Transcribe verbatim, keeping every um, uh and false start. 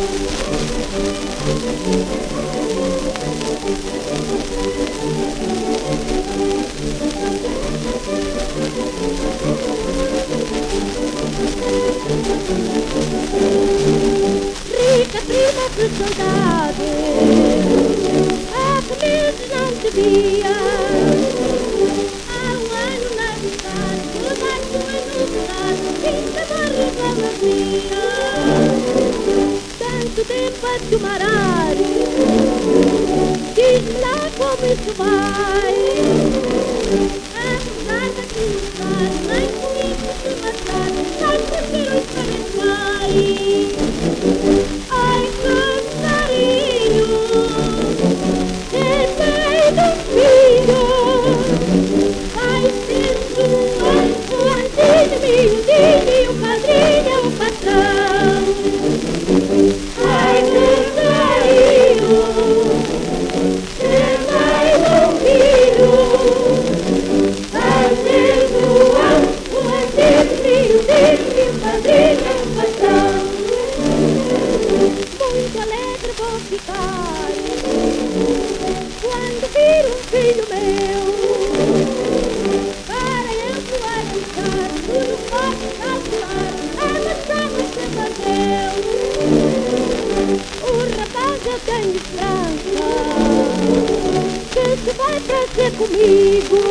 Rica prima de saudade, há meses não te via. Há um ano na cidade, levaste uma novidade, vinda da reclamaria. Tanto tempo a te marar, diz-me lá como isso vai. Apesar da tua idade, nem comigo te matar, sabes por que não sabes mais. Ai, que carinho, tentei do filho, vai ser sua, o antigo meu, o padrinho, o patrão. Ai, que carinho, tentei do filho, vai ser sua, o antigo meu, o padrinho, o patrão. Muito alegre vou ficar quando vir um filho meu, para eu poder buscar tudo posso calcular, a maçã você perdeu. O rapaz eu tenho esperança que se vai trazer comigo.